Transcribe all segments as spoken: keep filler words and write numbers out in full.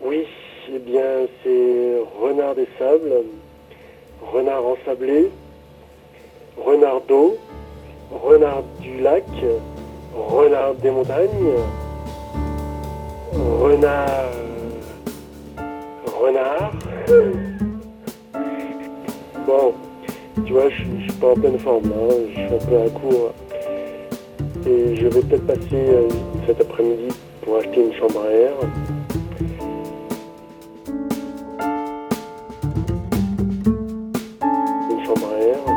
Oui, eh bien, c'est renard des sables, renard ensablé, renard d'eau, renard du lac, renard des montagnes, renard... renard... Bon, tu vois, je suis- je suis pas en pleine forme, là, je suis un peu à court. Et je vais peut-être passer euh, cet après-midi pour acheter une chambre à air. Une chambre à air.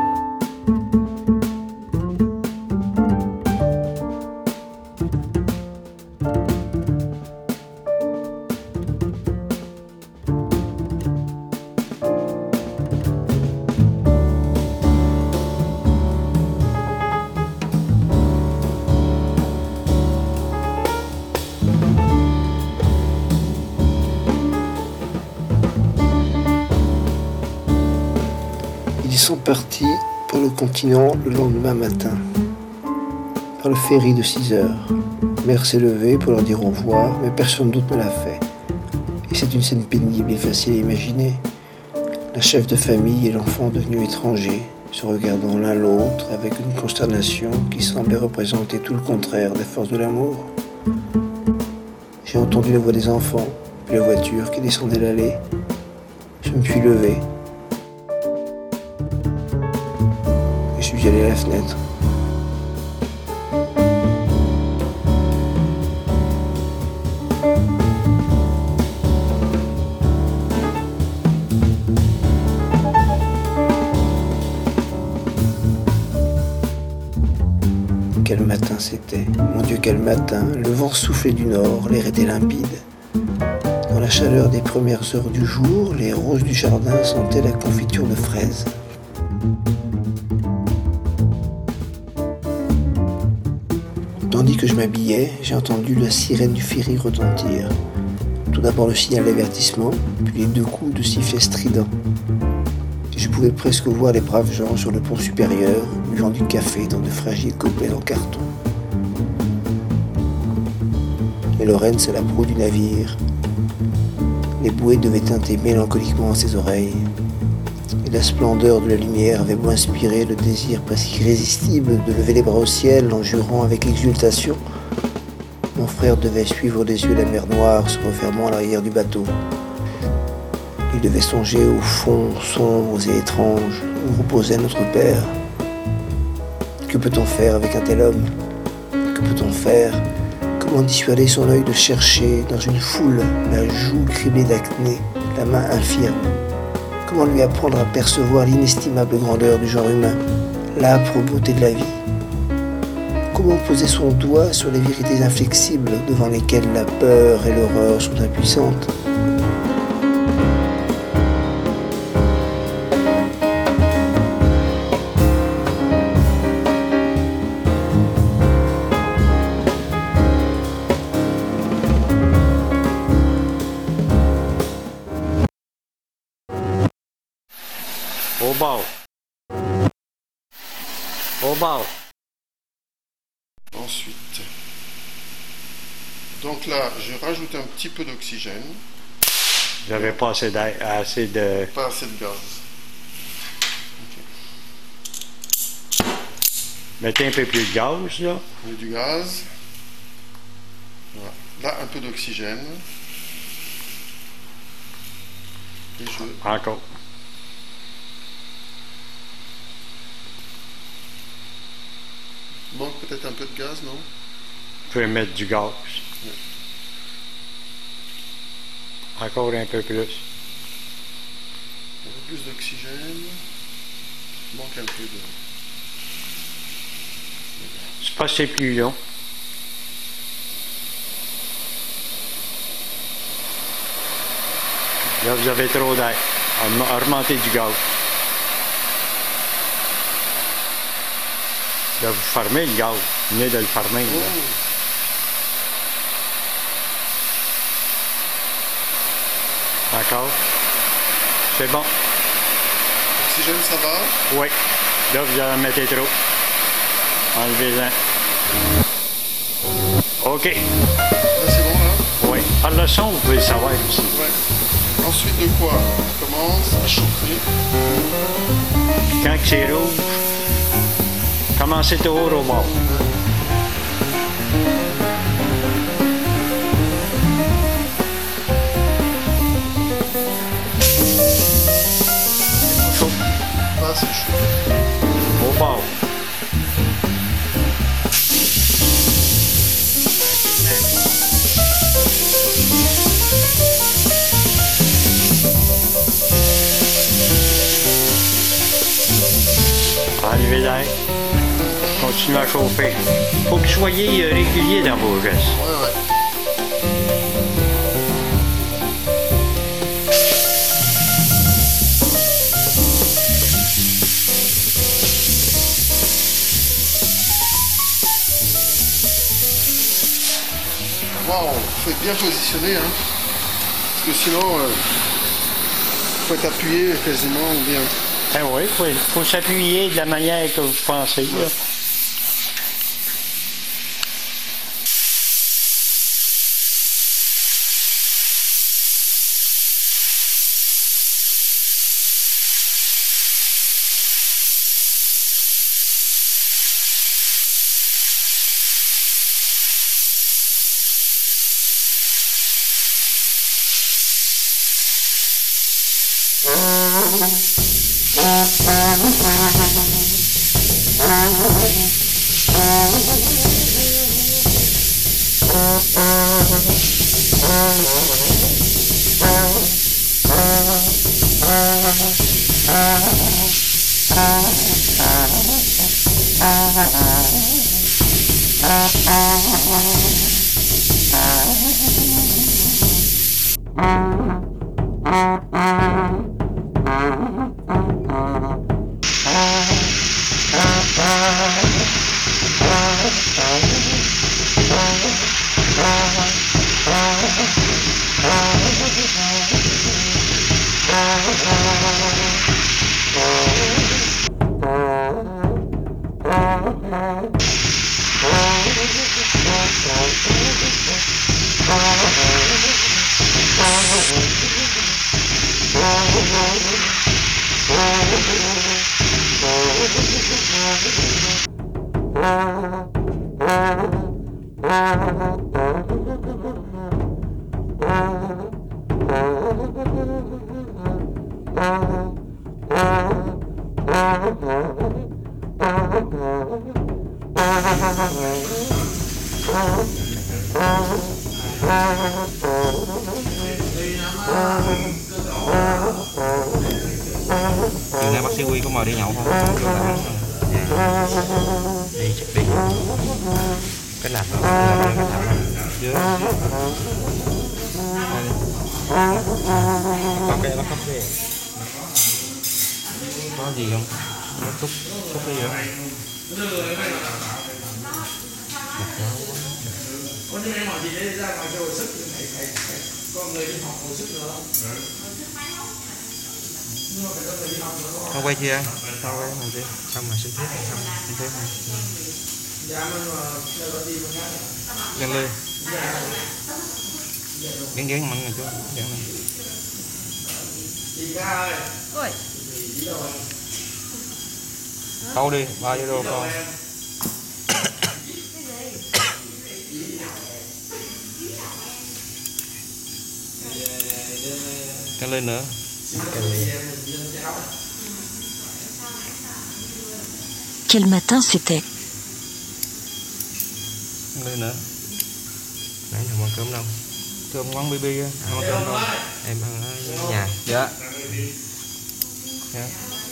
Ils sont partis pour le continent le lendemain matin, par le ferry de six heures. Mère s'est levée pour leur dire au revoir, mais personne d'autre ne l'a fait. Et c'est une scène pénible et facile à imaginer. La chef de famille et l'enfant devenu étranger, se regardant l'un l'autre avec une consternation qui semblait représenter tout le contraire des forces de l'amour. J'ai entendu la voix des enfants, puis la voiture qui descendait l'allée. Je me suis levé. Je suis allé à la fenêtre. Quel matin c'était. Mon Dieu, quel matin. Le vent soufflait du nord, l'air était limpide. Dans la chaleur des premières heures du jour, les roses du jardin sentaient la confiture de fraises. Tandis que je m'habillais, j'ai entendu la sirène du ferry retentir. Tout d'abord le signal d'avertissement, puis les deux coups de sifflet strident. Je pouvais presque voir les braves gens sur le pont supérieur, buvant du café dans de fragiles gobelets en carton. Et Lorraine, c'est la proue du navire. Les bouées devaient teinter mélancoliquement ses oreilles. Et la splendeur de la lumière avait beau inspirer le désir presque irrésistible de lever les bras au ciel en jurant avec exultation. Mon frère devait suivre des yeux la mer Noire se refermant à l'arrière du bateau. Il devait songer aux fonds sombres et étranges où reposait notre père. Que peut-on faire avec un tel homme? Que peut-on faire? Comment dissuader son œil de chercher dans une foule la joue criblée d'acné, la main infirme? Comment lui apprendre à percevoir l'inestimable grandeur du genre humain, l'âpre beauté de la vie? Comment poser son doigt sur les vérités inflexibles devant lesquelles la peur et l'horreur sont impuissantes? Au bord. Au bord. Ensuite, donc là, je rajoute un petit peu d'oxygène, J'avais pas assez, d'air, assez de... pas assez de gaz. Ok. Mettez un peu plus de gaz, là. On met du gaz. Voilà. Là, un peu d'oxygène. Et je... Encore. manque peut-être un peu de gaz, non? Vous pouvez mettre du gaz. Oui. Encore un peu plus. Un peu plus d'oxygène. Il manque un peu de... C'est pas c'est plus long. Là, vous avez trop d'air. Remontez du gaz. Là, vous fermez le gaz. Vous venez de le fermer. Là. Oh. D'accord? C'est bon. L'oxygène, ça va? Oui. Là, vous en mettez trop. Enlevez-en. OK. Là, c'est bon, là? Oui. Par le son, vous pouvez le savoir aussi. Ouais. Ensuite de quoi on commence à chauffer. Quand c'est rouge, commencez toujours au mort. Chaud. Pas assez chaud. Au bord. Enlevez l'air. Continuez à chauffer. Il faut que vous soyez régulier dans vos gestes. Ouais, ouais. Wow, faut être bien positionné, hein. Parce que sinon, il euh, faut être appuyé quasiment ou bien. Ah oui, il faut, faut s'appuyer de la manière que vous pensez. Là. Chiều nay bác sĩ Huy có mời đi nhậu không? Dạ. Đi chắc đi. Cái lạp đó, cái lạp đó. Dưới. Có cái bắt cóc về. Có gì không? Nó xúc, xúc cái gì không? Không quay chưa? Sao quay mà chưa? Xong mà xin phép hay xong? Xin phép hay? Lên lên. Gắn gắn mạnh này chú. Gắn lên. Ôi. Câu đi, ba euro con. Căng lên nữa. Quel matin c'était? Căng lên nữa. Nãy thằng ăn cơm đâu? Cơm quán bê bê á, ăn cơm đâu? Em ăn ở nhà. Dạ. Dạ.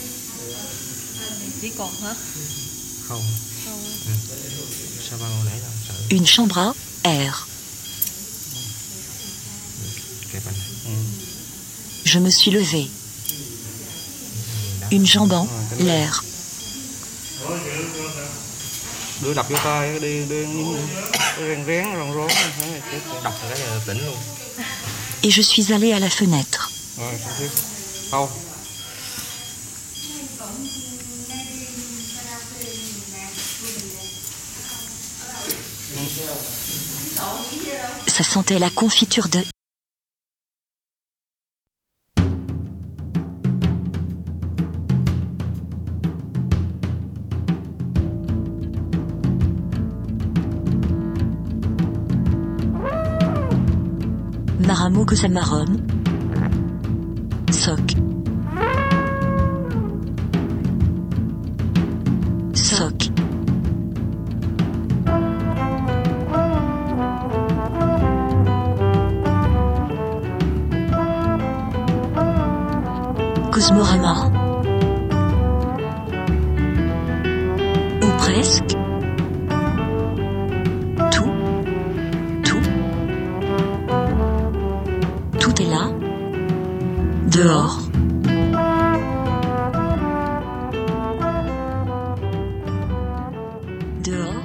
Chỉ còn hả? Không. Không. Ừ. Sao bao nãy đâu? Sợ. Une chambre à air. Ừ. Je me suis levée. Une jambe en l'air. Đưa đập vô tay, đi đi rén rén ròn rón, đập cái là tỉnh luôn. Et je suis allée à la fenêtre. Rồi, không. ça sentait la confiture de... Maramo que Samarom. Soc. Soc. Cosmorama. Ou presque. Tout. Tout. Tout est là. Dehors. Dehors.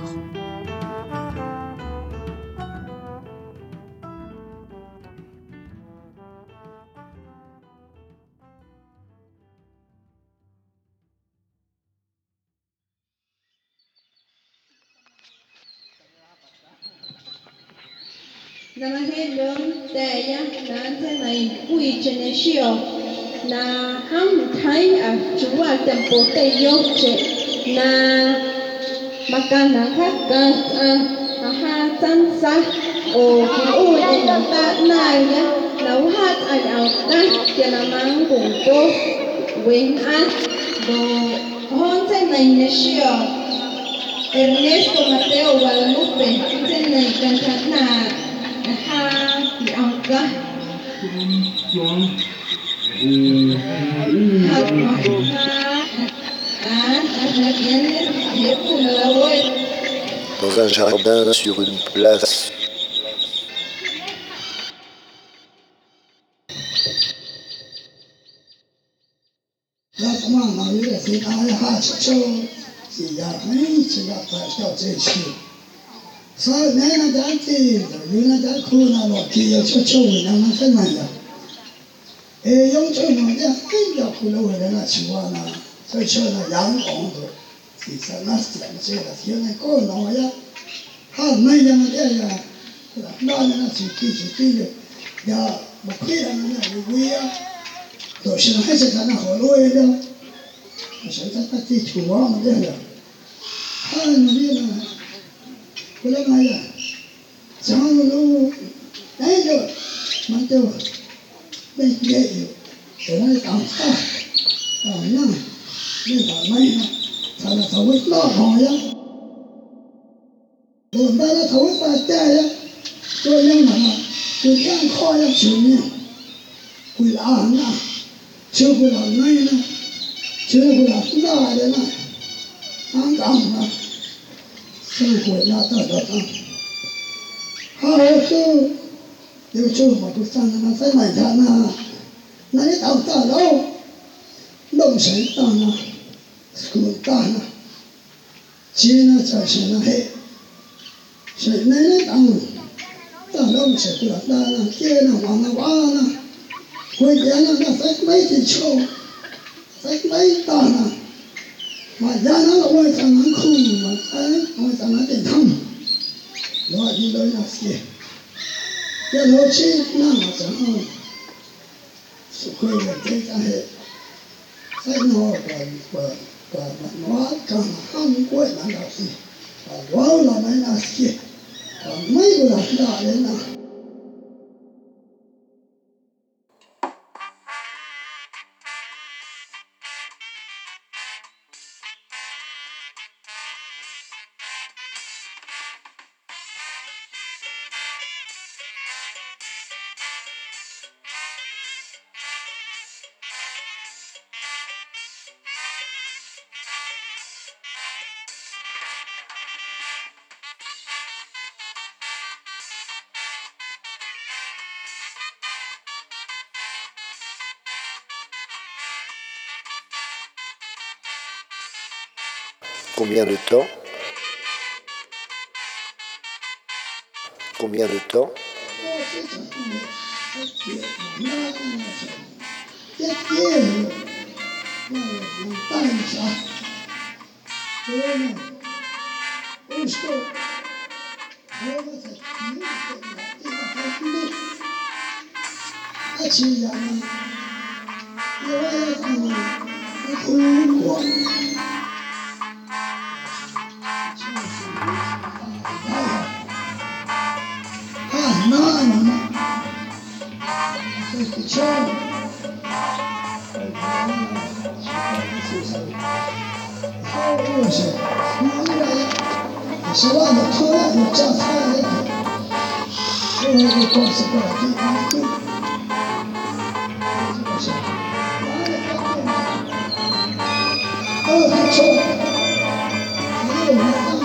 Nama hello taya na thế này quy trên này siêu na ham thấy à chúng ta tempo tây yo che na makana khác cả à ha chân sa o o để làm ta này nhá nấu hát anh ao đây cho nó mang cùng cô quên ăn đồ hôn thế này này siêu Ernesto Mateo Guadalupe thế này cần thật là ha thì ông cơ ha Dans un jardin, sur une place. So nena dati, yuna da kuna lo ki yo cho cho we na na fa na ya. E yong cho no ya, ai ya ku lo we na chi wa na. So cho na yang ong do. Si sa na sti na che la si na ko no ya. Ha mai ya na ya ya. Na na na chi ki chi ki ya. Ya mo ki na na na we ya. Do shi na hai se na ho lo we ya. Shi ta ta ti chu wa ma ya ya. Ha na ya na. Kula maya, jangan lu, dah jo, mantu, dah dia jo, orang tangsa, ah na, ni dah main, salah tahu itu lah ya, orang dah tahu baca ya, tu yang mana, tu yang kau yang cuma, kula na, cuma main na, cuma na ada na, angkang na.生活拉大到大，好处有处嘛不上那在买它那，那你到大楼，弄谁大呢？滚大呢？接呢就是那黑，谁那那当，大楼是不了大呢？接呢往那挖呢？回家呢那在买的臭，在买大呢？mà ra nó là ôi thằng nó khùng mà ấy ôi thằng nó tiền thăm nó đi tới là gì cái lỗ chi nó mà chẳng hơn sự quê về cái cái hệ cái nó và và và nó càng không quê là là gì và wow là mấy là gì và mấy cái là là đấy là Combien de temps? Combien de temps? Что? 起呀，我也看你苦过。啊，那那那，这个枪，好东西，哪里来呀？十万的车有加菜的，我一个公司过来给你贵。二个车，没有人当。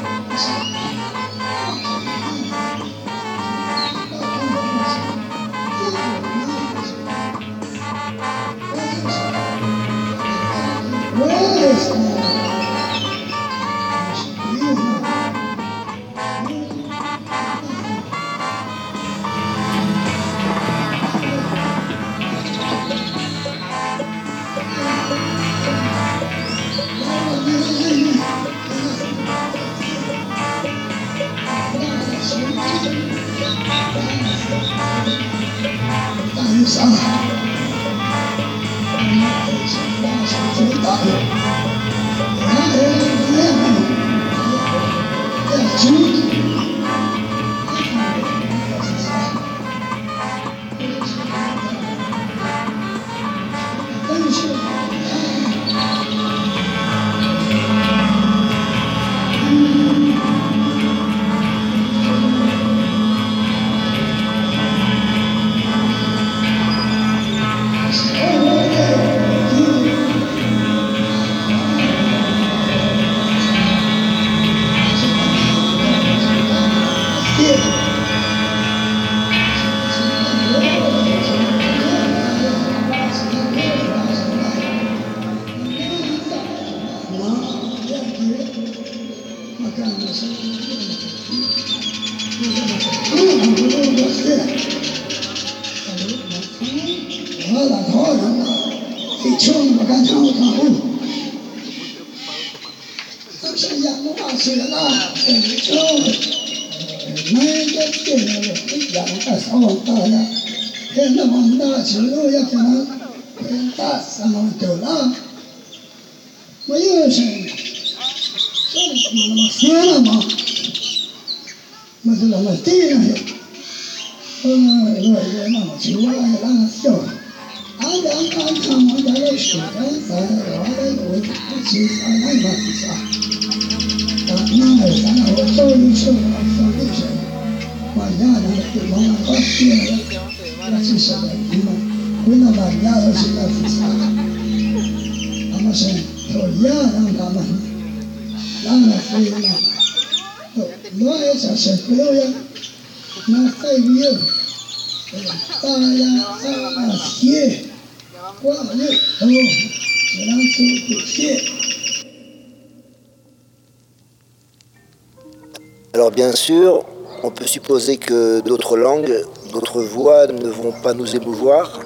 Alors bien sûr, on peut supposer que d'autres langues, d'autres voix ne vont pas nous émouvoir.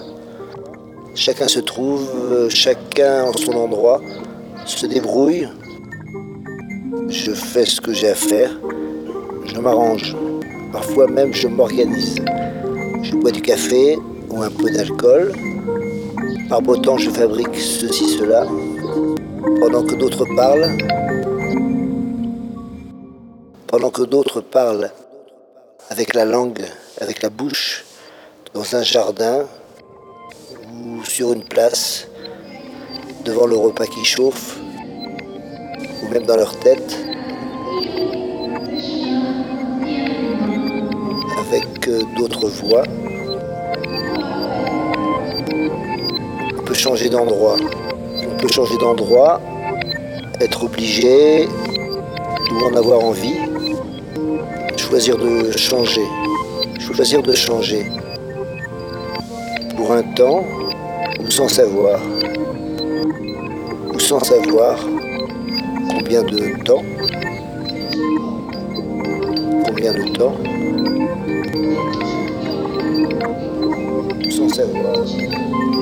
Chacun se trouve, chacun en son endroit, se débrouille. Je fais ce que j'ai à faire, je m'arrange. Parfois même je m'organise. Je bois du café ou un peu d'alcool. Par beau temps je fabrique ceci, cela. Pendant que d'autres parlent, pendant que d'autres parlent avec la langue, avec la bouche, dans un jardin ou sur une place, devant le repas qui chauffe, ou même dans leur tête, avec d'autres voix. On peut changer d'endroit. On peut changer d'endroit, être obligé, ou en avoir envie. Choisir de changer, choisir de changer, pour un temps ou sans savoir, ou sans savoir combien de temps, combien de temps, sans savoir combien de temps.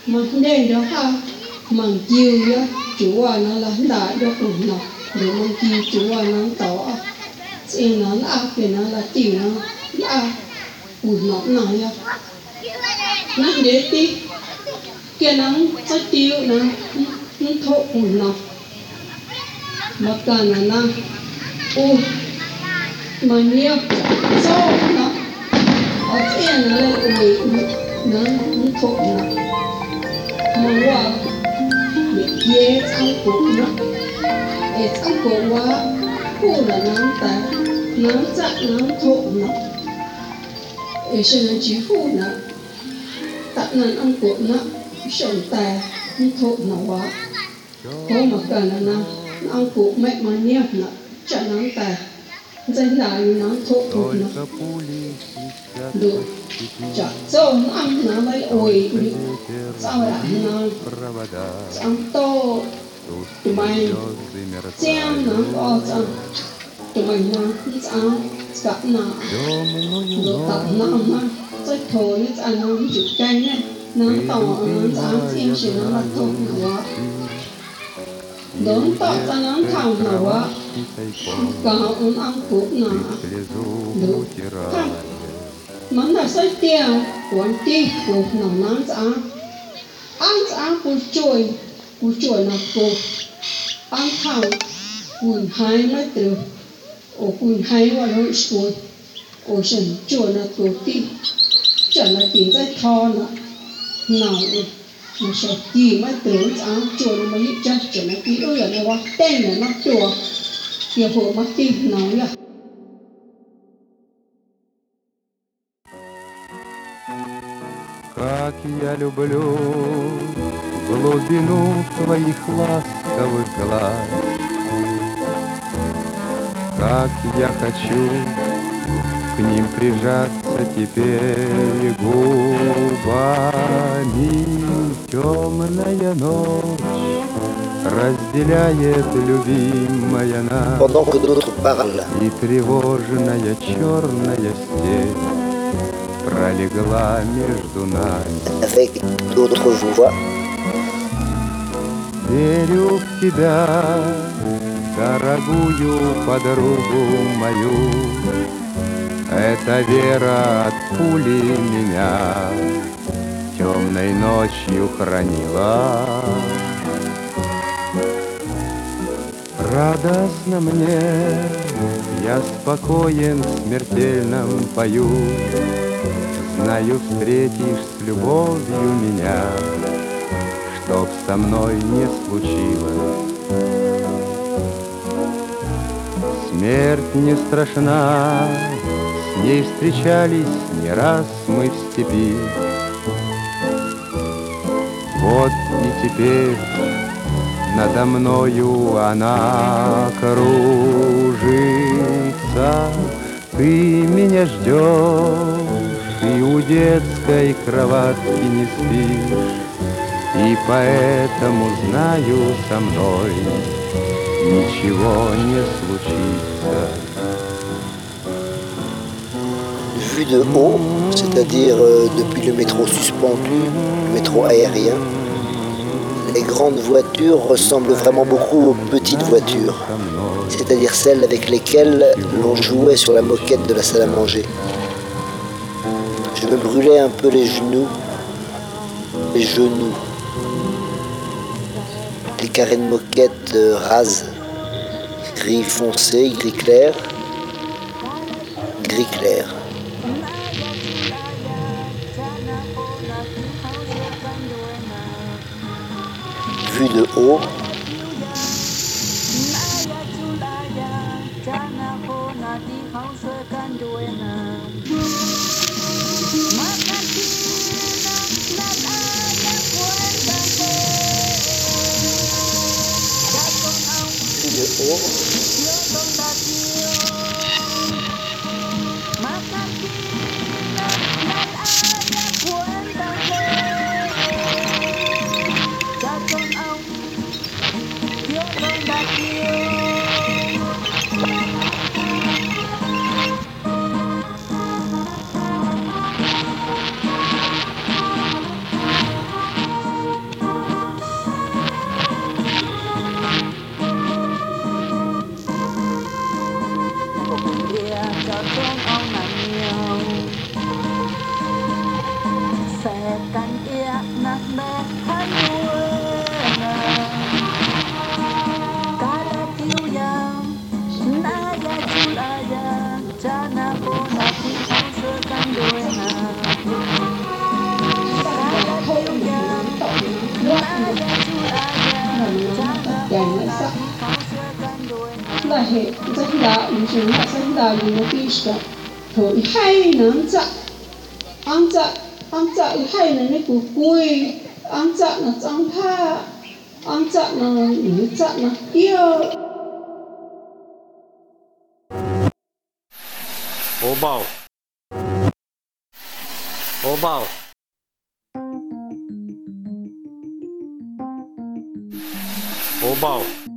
mà đen đó ha mằng chiều á chủ à nó là đại đó cũng nó rồi mằng chiều chủ à nó tỏ xem nó là cái nó là chiều nó là ủi nó này á nó để tí cái nó có chiều nó nó thọ ủi nó mà cả nó nó ô mà nhiều sao nó ở trên nó lại ủi nó nó thọ nó mà qua bị dễ ăn cũng nó để ăn cũng quá khu là nó ta nó chặt nó thọ nó để cho nó chỉ khu nó tập nó ăn cũng nó sầu ta nó thọ nó quá có mà cả là nó ăn cũng mẹ mà nhiều nó chặt nó ta danh đại nó thọ nó được chặt sâu nó ăn nó lấy ôi sao lại nó ăn to tụi mày xem nó có sao tụi mày nó ăn cặp nó rồi cặp nó nó chơi thổi nó ăn nó chịu canh này nó tỏ nó ăn xem chỉ nó là thổi nó quá đốn tỏ ra nó thòng nó quá cả nó ăn cục nó được không món là xoay tiêu cuốn ti cục nó nán ăn ăn ăn cục chuối cục chuối nó cục ăn thòng cùn hai mấy từ ổ cùn hai qua lối chuối ổ sần chuối nó cục ti chẳng là tiếng dây thò nó nào mà sợ gì mấy từ ăn chuối nó mới chắc chẳng là tí ơi là nó quá tên là nó chuối nhiều hộ mất ti nói à Как я люблю глубину твоих ласковых глаз, как я хочу к ним прижаться теперь губами. Темная ночь разделяет любимая нас, Pendant que d'autres parlent, и тревожная черная степь пролегла между нами. avec d'autres voix, Верю в тебя, дорогую подругу мою. Эта вера от пули меня темной ночью хранила. Радостно мне, я спокоен в смертельном бою. Знаю, встретишь с любовью меня, чтоб со мной не случилось. Смерть не страшна, с ней встречались не раз мы в степи. Вот и теперь надо мною она кружится. Ты меня ждешь, и у детской кроватки не спишь, и поэтому знаю, со мной ничего не случится. Vu de haut, c'est-à-dire euh, depuis le métro suspendu, le métro aérien, les grandes voitures ressemblent vraiment beaucoup aux petites voitures, c'est-à-dire celles avec lesquelles l'on jouait sur la moquette de la salle à manger. Je me brûlais un peu les genoux, les genoux. Les carrés de moquette euh, rases, gris foncé, gris clair, gris clair. Vu de haut, vu de haut, sa la he za da u shin ha sa da lu no pista to i hai nam cha ang cha ang cha i hai na ne ku kui ang cha na chang pha ang cha na ni cha na kio Hố bầu. Hố bầu. Hố bầu.